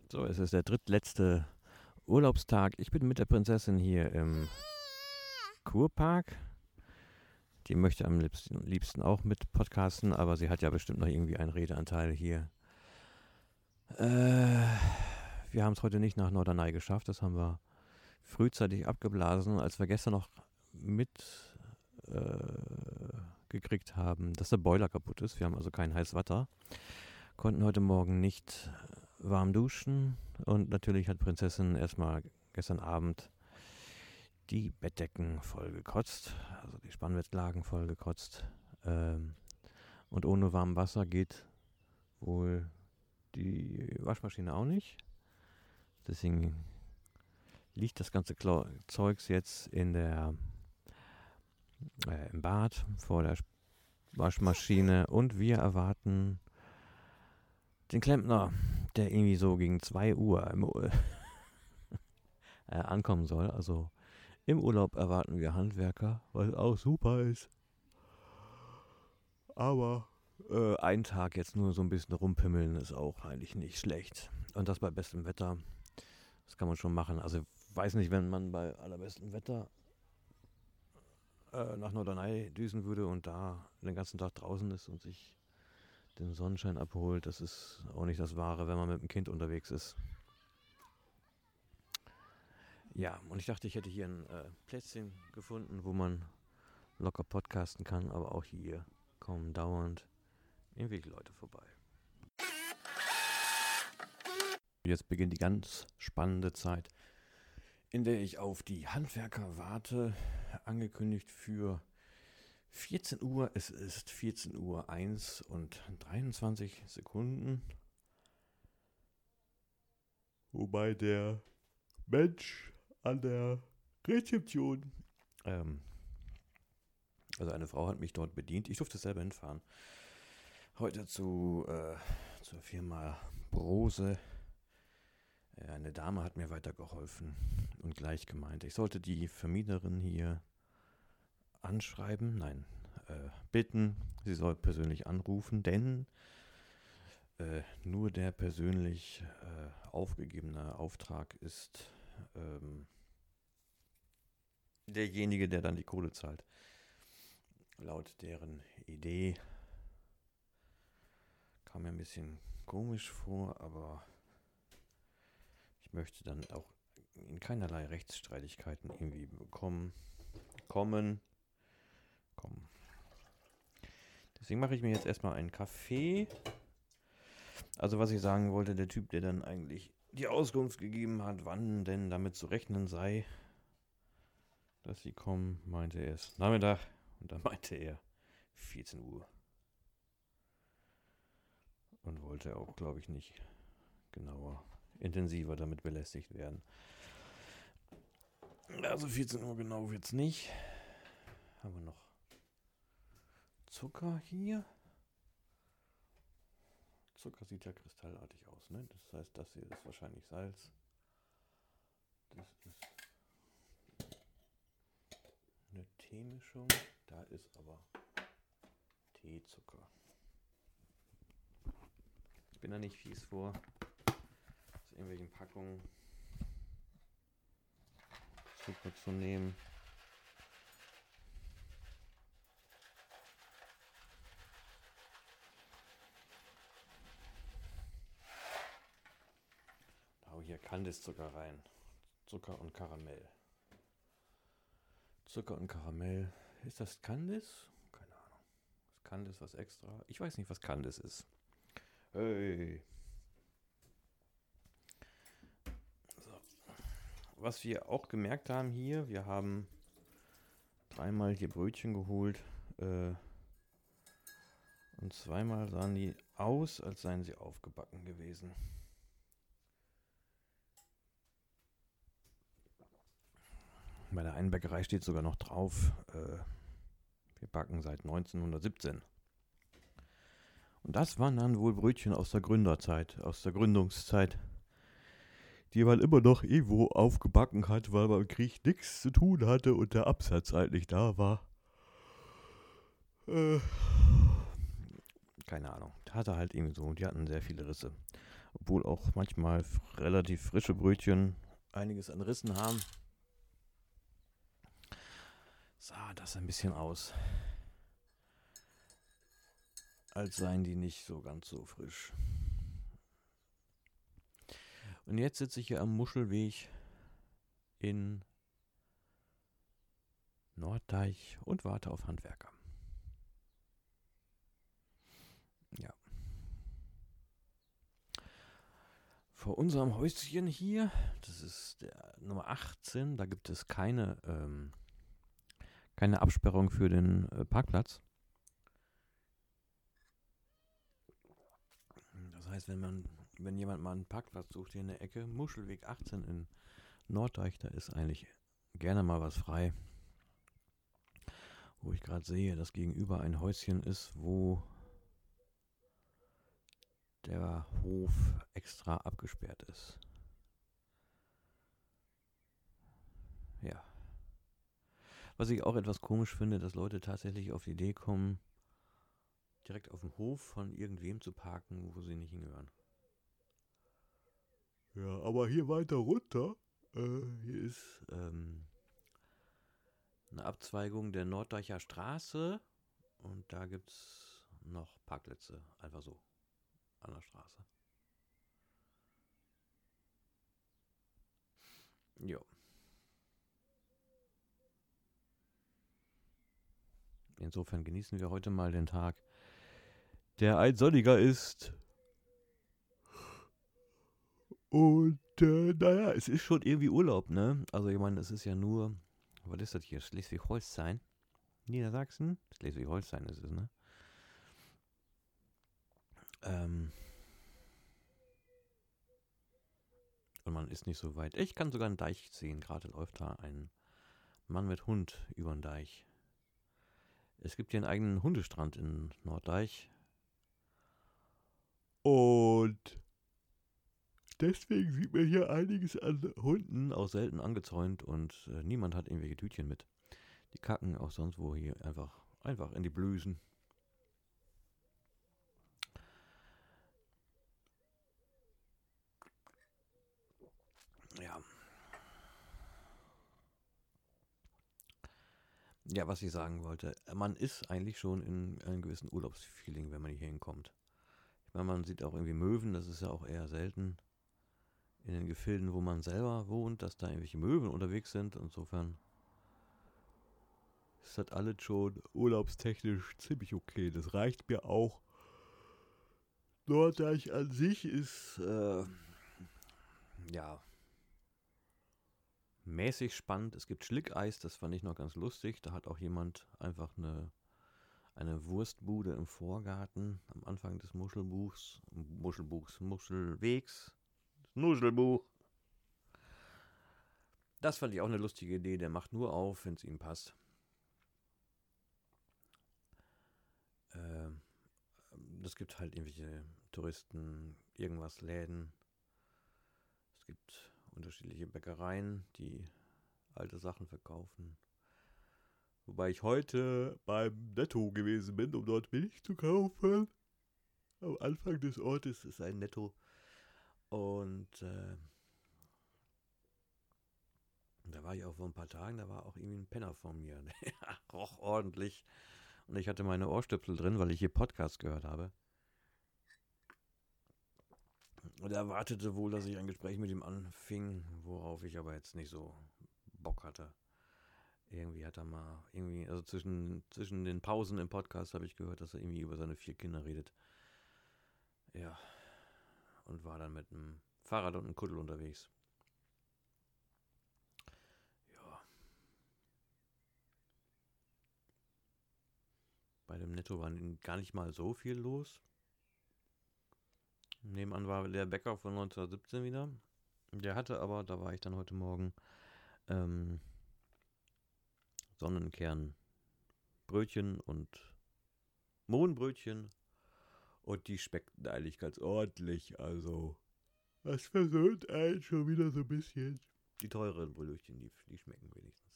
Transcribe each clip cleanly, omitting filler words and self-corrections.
So, es ist der drittletzte Urlaubstag. Ich bin mit der Prinzessin hier im Kurpark. Die möchte am liebsten auch mit podcasten, aber sie hat ja bestimmt noch irgendwie einen Redeanteil hier. Wir haben es heute nicht nach Norderney geschafft. Das haben wir frühzeitig abgeblasen, als wir gestern noch gekriegt haben, dass der Boiler kaputt ist. Wir haben also kein heißes Wasser. Konnten heute Morgen nicht warm duschen und natürlich hat Prinzessin erstmal gestern Abend die Bettdecken voll gekotzt, also die Spannbettlagen voll gekotzt. Und ohne warmes Wasser geht wohl die Waschmaschine auch nicht. Deswegen liegt das ganze Zeugs jetzt im Bad vor der Waschmaschine und wir erwarten den Klempner, der irgendwie so gegen 2 Uhr ankommen soll. Also im Urlaub erwarten wir Handwerker, was auch super ist. Aber einen Tag jetzt nur so ein bisschen rumpimmeln ist auch eigentlich nicht schlecht. Und das bei bestem Wetter, das kann man schon machen. Also weiß nicht, wenn man bei allerbestem Wetter nach Norderney düsen würde und da den ganzen Tag draußen ist und sich den Sonnenschein abholt, das ist auch nicht das Wahre, wenn man mit dem Kind unterwegs ist. Ja, und ich dachte, ich hätte hier ein Plätzchen gefunden, wo man locker podcasten kann, aber auch hier kommen dauernd irgendwelche Leute vorbei. Jetzt beginnt die ganz spannende Zeit, in der ich auf die Handwerker warte, angekündigt für 14 Uhr. Es ist 14 Uhr 1 und 23 Sekunden. Wobei der Mensch an der Rezeption, also eine Frau hat mich dort bedient. Ich durfte selber hinfahren. Heute zur Firma Brose. Eine Dame hat mir weitergeholfen und gleich gemeint, ich sollte die Vermieterin hier bitten, sie soll persönlich anrufen, denn nur der persönlich aufgegebene Auftrag ist derjenige, der dann die Kohle zahlt. Laut deren Idee kam mir ein bisschen komisch vor, aber ich möchte dann auch in keinerlei Rechtsstreitigkeiten irgendwie kommen. Deswegen mache ich mir jetzt erstmal einen Kaffee. Also was ich sagen wollte, der Typ, der dann eigentlich die Auskunft gegeben hat, wann denn damit zu rechnen sei, dass sie kommen, meinte er erst Nachmittag und dann meinte er 14 Uhr. Und wollte auch, glaube ich, nicht intensiver damit belästigt werden. Also 14 Uhr genau wird's nicht. Haben wir noch Zucker hier? Zucker sieht ja kristallartig aus, ne? Das heißt, das hier ist wahrscheinlich Salz. Das ist eine Teemischung. Da ist aber Teezucker. Ich bin da nicht fies vor, aus irgendwelchen Packungen Zucker zu nehmen. Da hau ich hier Kandiszucker rein. Zucker und Karamell. Zucker und Karamell. Ist das Kandis? Keine Ahnung. Ist Kandis was extra? Ich weiß nicht, was Kandis ist. Hey. So. Was wir auch gemerkt haben hier, wir haben 3-mal hier Brötchen geholt und 2-mal sahen die aus, als seien sie aufgebacken gewesen. Bei der einen Bäckerei steht sogar noch drauf, wir backen seit 1917. Und das waren dann wohl Brötchen aus der Gründungszeit, die man immer noch irgendwo aufgebacken hat, weil man im Krieg nichts zu tun hatte und der Absatz halt nicht da war. Keine Ahnung, hatte halt irgendwie so, und die hatten sehr viele Risse. obwohl auch manchmal relativ frische Brötchen einiges an Rissen haben, sah das ein bisschen aus, als seien die nicht so ganz so frisch. Und jetzt sitze ich hier am Muschelweg in Norddeich und warte auf Handwerker. Ja. Vor unserem Häuschen hier, das ist der Nummer 18, da gibt es keine Absperrung für den Parkplatz. Das heißt, wenn jemand mal einen Parkplatz sucht hier in der Ecke, Muschelweg 18 in Norddeich, da ist eigentlich gerne mal was frei. Wo ich gerade sehe, dass gegenüber ein Häuschen ist, wo der Hof extra abgesperrt ist. Ja. Was ich auch etwas komisch finde, dass Leute tatsächlich auf die Idee kommen, direkt auf dem Hof von irgendwem zu parken, wo sie nicht hingehören. Ja, aber hier weiter runter, hier ist eine Abzweigung der Norddeicher Straße und da gibt es noch Parkplätze, einfach so, an der Straße. Jo. Insofern genießen wir heute mal den Tag, der ein sonniger ist. Und naja, es ist schon irgendwie Urlaub, ne? Also ich meine, es ist ja nur, was ist das hier? Schleswig-Holstein? Niedersachsen? Schleswig-Holstein ist es, ne? Und man ist nicht so weit. Ich kann sogar einen Deich sehen. Gerade läuft da ein Mann mit Hund über den Deich. Es gibt hier einen eigenen Hundestrand in Norddeich. Und deswegen sieht man hier einiges an Hunden, auch selten angezäunt. Und niemand hat irgendwelche Tütchen mit. Die kacken auch sonst wo hier einfach in die Blüsen. Ja. Ja, was ich sagen wollte. Man ist eigentlich schon in einem gewissen Urlaubsfeeling, wenn man hier hinkommt. Ich meine, man sieht auch irgendwie Möwen, das ist ja auch eher selten in den Gefilden, wo man selber wohnt, dass da irgendwelche Möwen unterwegs sind. Insofern ist das alles schon urlaubstechnisch ziemlich okay. Das reicht mir auch. Norddeich an sich ist, ja, mäßig spannend. Es gibt Schlickeis, das fand ich noch ganz lustig. Da hat auch jemand einfach eine Wurstbude im Vorgarten am Anfang des Muschelwegs. Nuschelbuch. Das fand ich auch eine lustige Idee. Der macht nur auf, wenn es ihm passt. Es gibt halt irgendwelche Touristen, irgendwas Läden. Es gibt unterschiedliche Bäckereien, die alte Sachen verkaufen. Wobei ich heute beim Netto gewesen bin, um dort Milch zu kaufen. Am Anfang des Ortes ist ein Netto. Und da war ich auch vor ein paar Tagen, da war auch irgendwie ein Penner von mir. Der roch ordentlich. Und ich hatte meine Ohrstöpsel drin, weil ich hier Podcast gehört habe. Und er erwartete wohl, dass ich ein Gespräch mit ihm anfing, worauf ich aber jetzt nicht so Bock hatte. Irgendwie hat er mal, also zwischen den Pausen im Podcast habe ich gehört, dass er irgendwie über seine 4 Kinder redet. Ja. Und war dann mit einem Fahrrad und einem Kuddel unterwegs. Ja. Bei dem Netto war gar nicht mal so viel los. Nebenan war der Bäcker von 1917 wieder. Der hatte aber, da war ich dann heute Morgen, Sonnenkernbrötchen und Mohnbrötchen. Und die schmeckten eigentlich ganz ordentlich. Also, das versöhnt einen schon wieder so ein bisschen. Die teureren Brötchen, die schmecken wenigstens.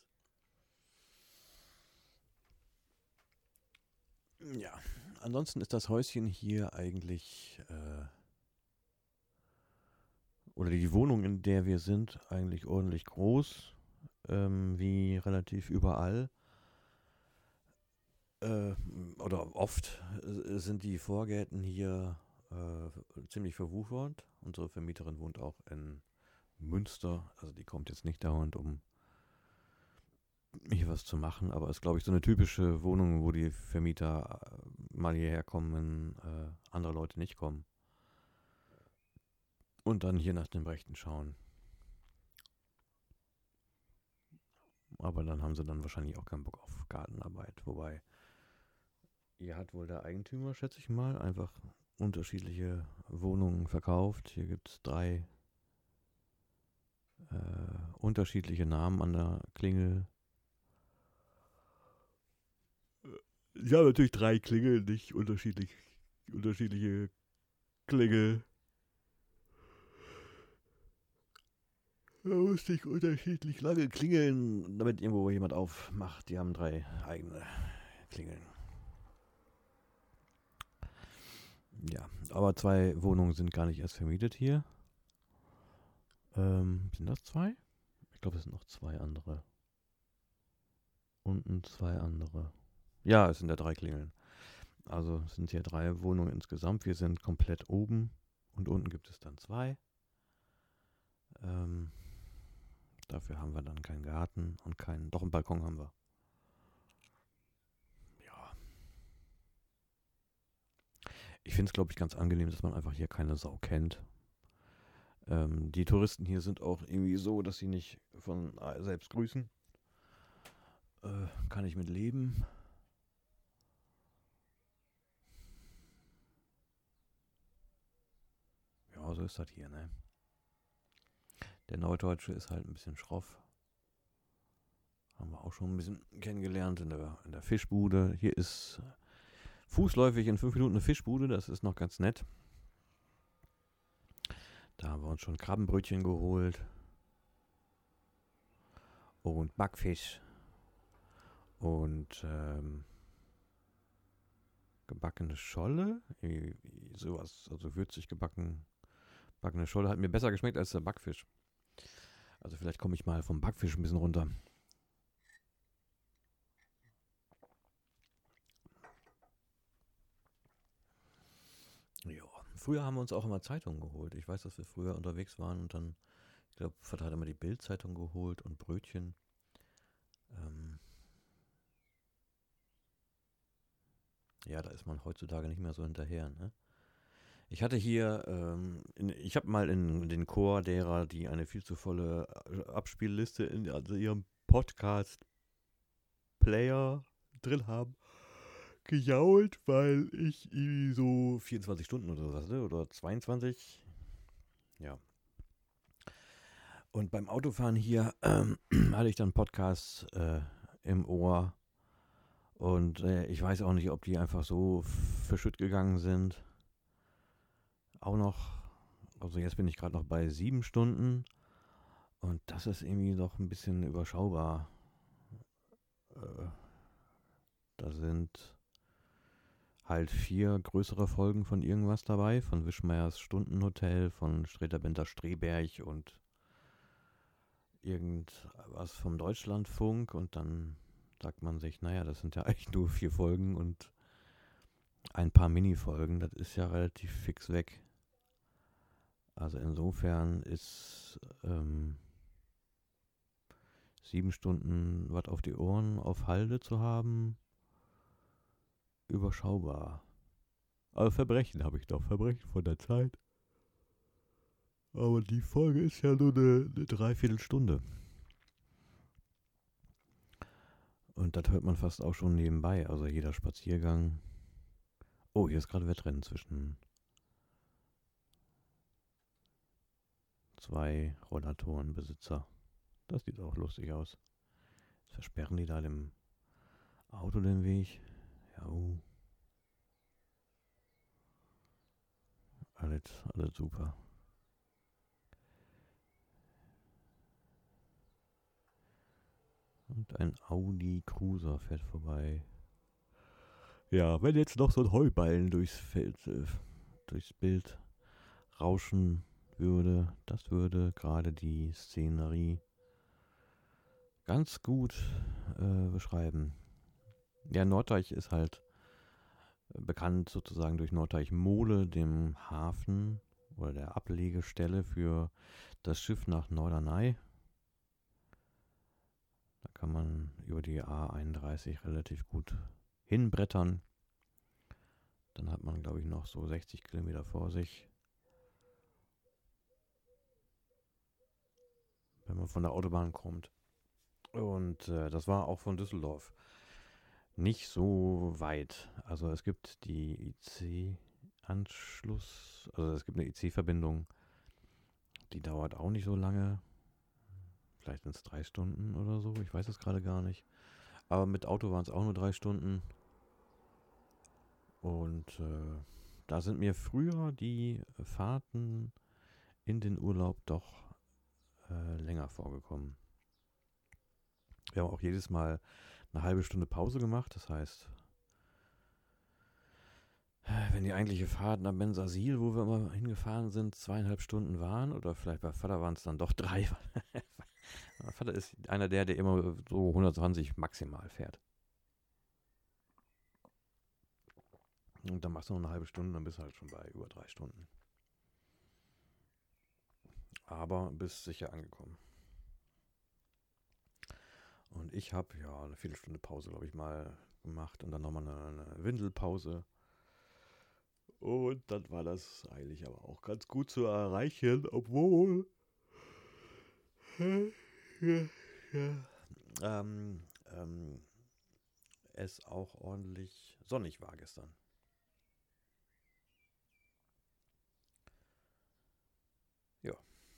Ja, ansonsten ist das Häuschen hier eigentlich oder die Wohnung, in der wir sind, eigentlich ordentlich groß, wie relativ überall. Äh, oder oft sind die Vorgärten hier ziemlich verwuchert. Unsere Vermieterin wohnt auch in Münster, also die kommt jetzt nicht dauernd, um hier was zu machen, aber ist, glaube ich, so eine typische Wohnung, wo die Vermieter mal hierher kommen, wenn andere Leute nicht kommen. Und dann hier nach dem Rechten schauen. Aber dann haben sie dann wahrscheinlich auch keinen Bock auf Gartenarbeit. Wobei, hier hat wohl der Eigentümer, schätze ich mal, einfach unterschiedliche Wohnungen verkauft. Hier gibt es 3 unterschiedliche Namen an der Klingel. Ja, natürlich 3 Klingeln, nicht unterschiedliche Klingel. Da musste ich unterschiedlich lange klingeln, damit irgendwo jemand aufmacht. Die haben 3 eigene Klingeln. Ja, aber 2 Wohnungen sind gar nicht erst vermietet hier. Sind das 2? Ich glaube, es sind noch 2 andere. Unten 2 andere. Ja, es sind ja 3 Klingeln. Also es sind hier 3 Wohnungen insgesamt. Wir sind komplett oben und unten gibt es dann 2. Dafür haben wir dann keinen Garten und doch einen Balkon haben wir. Ja. Ich finde es, glaube ich, ganz angenehm, dass man einfach hier keine Sau kennt. Die Touristen hier sind auch irgendwie so, dass sie nicht von selbst grüßen. Kann ich mit leben. Ja, so ist das hier, ne? Der Neudeutsche ist halt ein bisschen schroff. Haben wir auch schon ein bisschen kennengelernt in der Fischbude. Hier ist fußläufig in 5 Minuten eine Fischbude, das ist noch ganz nett. Da haben wir uns schon Krabbenbrötchen geholt. Und Backfisch. Und gebackene Scholle. Sowas, also würzig gebackene Scholle hat mir besser geschmeckt als der Backfisch. Also vielleicht komme ich mal vom Backfisch ein bisschen runter. Ja, früher haben wir uns auch immer Zeitungen geholt. Ich weiß, dass wir früher unterwegs waren und dann, ich glaube, Vater hat immer die Bild-Zeitung geholt und Brötchen. Ja, da ist man heutzutage nicht mehr so hinterher, ne? Ich hatte hier, ich habe mal in den Chor derer, die eine viel zu volle Abspielliste in ihrem Podcast-Player drin haben, gejault, weil ich irgendwie so 24 Stunden oder so hatte oder 22. Ja. Und beim Autofahren hier hatte ich dann Podcasts im Ohr. Und ich weiß auch nicht, ob die einfach so verschütt gegangen sind. Auch noch, also jetzt bin ich gerade noch bei 7 Stunden. Und das ist irgendwie noch ein bisschen überschaubar. Da sind halt 4 größere Folgen von irgendwas dabei. Von Wischmeiers Stundenhotel, von Streter-Bender Streberg und irgendwas vom Deutschlandfunk. Und dann sagt man sich, naja, das sind ja eigentlich nur 4 Folgen und ein paar Minifolgen. Das ist ja relativ fix weg. Also insofern ist 7 Stunden was auf die Ohren auf Halde zu haben, überschaubar. Aber Verbrechen habe ich doch, Verbrechen von der Zeit. Aber die Folge ist ja nur eine Dreiviertelstunde. Und das hört man fast auch schon nebenbei, also jeder Spaziergang. Oh, hier ist gerade Wettrennen zwischen 2 Rollatorenbesitzer. Das sieht auch lustig aus. Jetzt versperren die da dem Auto den Weg. Ja, alles super. Und ein Audi Cruiser fährt vorbei. Ja, wenn jetzt noch so ein Heuballen durchs Bild rauschen das würde gerade die Szenerie ganz gut beschreiben. Ja, Norddeich ist halt bekannt sozusagen durch Norddeich Mole, dem Hafen oder der Ablegestelle für das Schiff nach Norderney. Da kann man über die A31 relativ gut hinbrettern. Dann hat man, glaube ich, noch so 60 Kilometer vor sich. Wenn man von der Autobahn kommt. Und das war auch von Düsseldorf nicht so weit. Also es gibt die IC-Anschluss, also es gibt eine IC-Verbindung, die dauert auch nicht so lange. Vielleicht sind es 3 Stunden oder so, ich weiß es gerade gar nicht. Aber mit Auto waren es auch nur 3 Stunden. Und da sind mir früher die Fahrten in den Urlaub doch länger vorgekommen. Wir haben auch jedes Mal eine halbe Stunde Pause gemacht. Das heißt, wenn die eigentliche Fahrt nach Bensasil, wo wir immer hingefahren sind, 2,5 Stunden waren, oder vielleicht bei Vater waren es dann doch 3. Mein Vater ist einer der immer so 120 maximal fährt. Und dann machst du noch eine halbe Stunde, dann bist du halt schon bei über 3 Stunden. Aber bist sicher angekommen. Und ich habe ja eine Viertelstunde Pause, glaube ich, mal gemacht und dann nochmal eine Windelpause. Und dann war das eigentlich aber auch ganz gut zu erreichen, obwohl es auch ordentlich sonnig war gestern. Ja.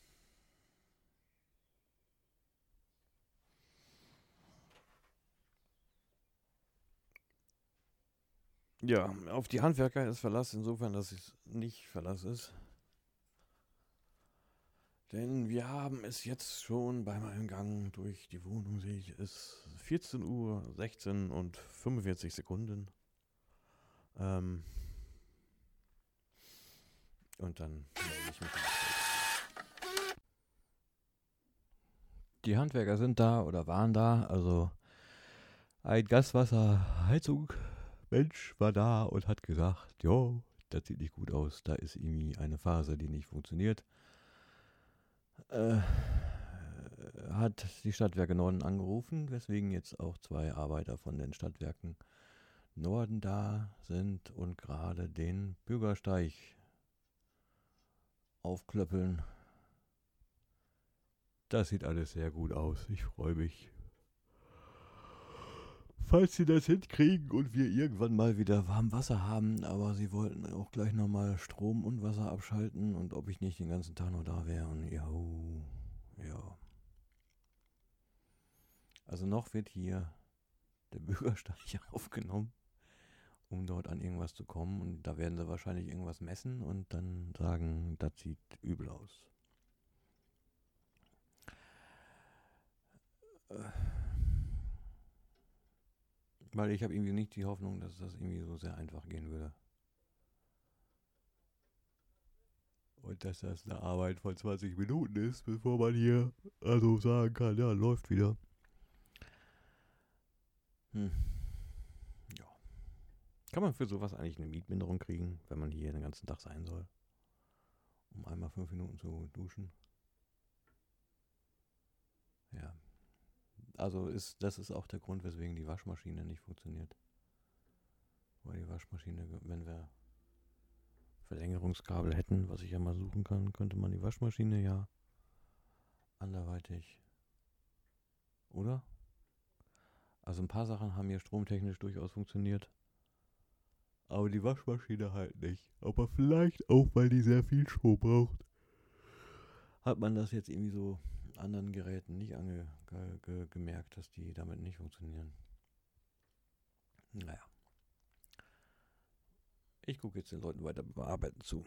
Ja, auf die Handwerker ist Verlass insofern, dass es nicht Verlass ist. Denn wir haben es jetzt schon beim Eingang durch die Wohnung, sehe ich, es 14:16 und 45 Sekunden. Und dann melde ich mich. Die Handwerker sind da oder waren da, also ein Gaswasserheizung Mensch war da und hat gesagt, jo, das sieht nicht gut aus, da ist irgendwie eine Phase, die nicht funktioniert. Hat die Stadtwerke Norden angerufen, weswegen jetzt auch 2 Arbeiter von den Stadtwerken Norden da sind und gerade den Bürgersteig aufklöppeln. Das sieht alles sehr gut aus, ich freue mich. Falls sie das hinkriegen und wir irgendwann mal wieder warm Wasser haben, aber sie wollten auch gleich nochmal Strom und Wasser abschalten und ob ich nicht den ganzen Tag noch da wäre und ja. Also noch wird hier der Bürgersteig aufgenommen, um dort an irgendwas zu kommen und da werden sie wahrscheinlich irgendwas messen und dann sagen, das sieht übel aus. Weil ich habe irgendwie nicht die Hoffnung, dass das irgendwie so sehr einfach gehen würde. Und dass das eine Arbeit von 20 Minuten ist, bevor man hier also sagen kann, ja, läuft wieder. Ja. Kann man für sowas eigentlich eine Mietminderung kriegen, wenn man hier den ganzen Tag sein soll? Um einmal 5 Minuten zu duschen? Ja. Also das ist auch der Grund, weswegen die Waschmaschine nicht funktioniert. Weil die Waschmaschine, wenn wir Verlängerungskabel hätten, was ich ja mal suchen kann, könnte man die Waschmaschine ja anderweitig, oder? Also ein paar Sachen haben hier stromtechnisch durchaus funktioniert. Aber die Waschmaschine halt nicht. Aber vielleicht auch, weil die sehr viel Strom braucht. Hat man das jetzt irgendwie so anderen Geräten nicht gemerkt, dass die damit nicht funktionieren. Naja. Ich gucke jetzt den Leuten weiter beim Arbeiten zu.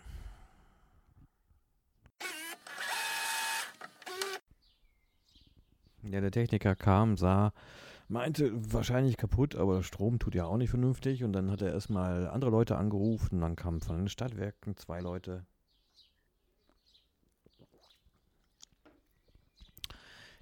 Ja, der Techniker kam, sah, meinte, wahrscheinlich kaputt, aber der Strom tut ja auch nicht vernünftig. Und dann hat er erstmal andere Leute angerufen. Dann kamen von den Stadtwerken 2 Leute.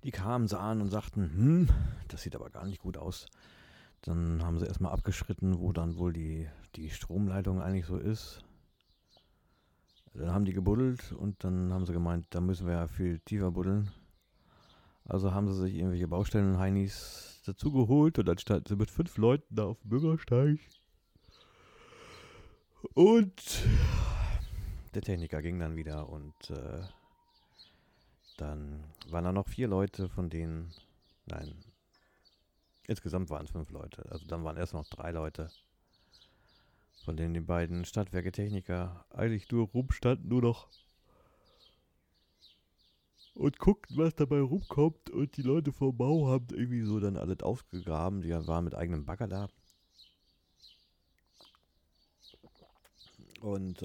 Die kamen, sahen und sagten, das sieht aber gar nicht gut aus. Dann haben sie erstmal abgeschritten, wo dann wohl die Stromleitung eigentlich so ist. Dann haben die gebuddelt und dann haben sie gemeint, da müssen wir ja viel tiefer buddeln. Also haben sie sich irgendwelche Baustellen-Heinis dazu geholt und dann standen sie mit 5 Leuten da auf dem Bürgersteig. Und der Techniker ging dann wieder und dann waren da noch 4 Leute, von denen, nein, insgesamt waren es 5 Leute. Also dann waren erst noch 3 Leute, von denen die beiden Stadtwerke-Techniker eigentlich nur rumstanden, nur noch und guckten, was dabei rumkommt. Und die Leute vom Bau haben irgendwie so dann alles ausgegraben. Die waren mit eigenem Bagger da. Und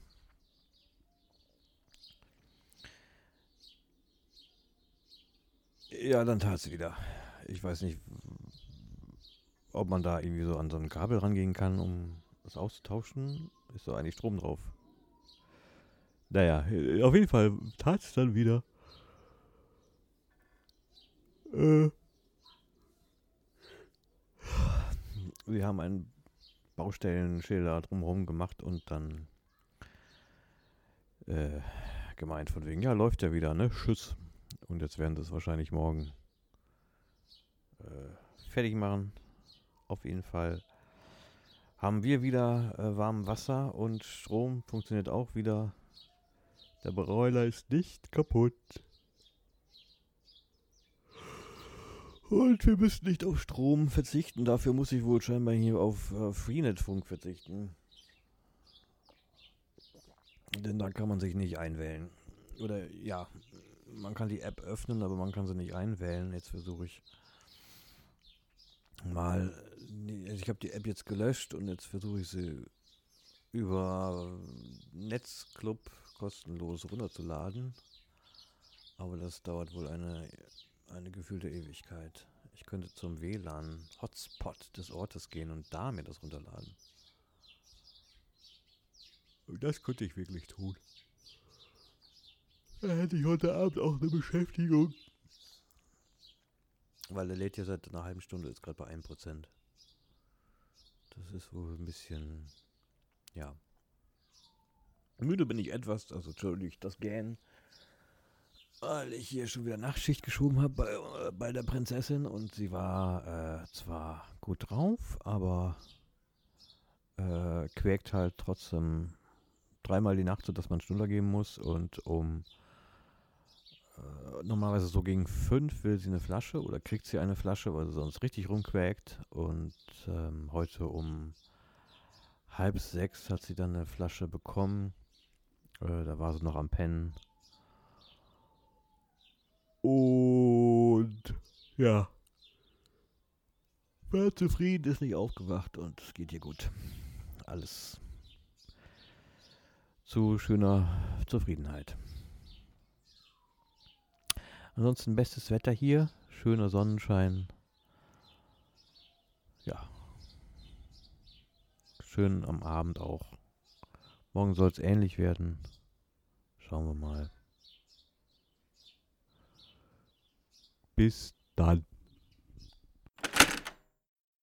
ja, dann tat sie wieder. Ich weiß nicht, ob man da irgendwie so an so ein Kabel rangehen kann, um das auszutauschen. Ist doch eigentlich Strom drauf. Naja, auf jeden Fall tat es dann wieder. Wir haben einen Baustellenschilder drumherum gemacht und dann gemeint von wegen, ja, läuft ja wieder, ne? Tschüss. Und jetzt werden sie es wahrscheinlich morgen fertig machen. Auf jeden Fall haben wir wieder warmes Wasser und Strom funktioniert auch wieder. Der Broiler ist nicht kaputt. Und wir müssen nicht auf Strom verzichten. Dafür muss ich wohl scheinbar hier auf Freenet-Funk verzichten. Denn da kann man sich nicht einwählen. Oder ja, man kann die App öffnen, aber man kann sie nicht einwählen. Jetzt versuche ich mal. Ich habe die App jetzt gelöscht und jetzt versuche ich sie über Netzclub kostenlos runterzuladen. Aber das dauert wohl eine gefühlte Ewigkeit. Ich könnte zum WLAN-Hotspot des Ortes gehen und da mir das runterladen. Und das könnte ich wirklich tun. Da hätte ich heute Abend auch eine Beschäftigung. Weil der lädt ja seit einer halben Stunde, ist gerade bei 1%. Das ist wohl ein bisschen, ja. Müde bin ich etwas, also entschuldigt das Gähnen. Weil ich hier schon wieder Nachtschicht geschoben habe bei der Prinzessin und sie war zwar gut drauf, aber quäkt halt trotzdem 3-mal die Nacht, sodass man Schnuller geben muss und normalerweise so gegen 5 will sie eine Flasche oder kriegt sie eine Flasche, weil sie sonst richtig rumquäkt und heute um 5:30 hat sie dann eine Flasche bekommen, da war sie noch am Pennen. Und ja, war zufrieden, ist nicht aufgewacht und es geht ihr gut. Alles zu schöner Zufriedenheit. Ansonsten bestes Wetter hier, schöner Sonnenschein. Ja, schön am Abend auch. Morgen soll es ähnlich werden. Schauen wir mal. Bis dann.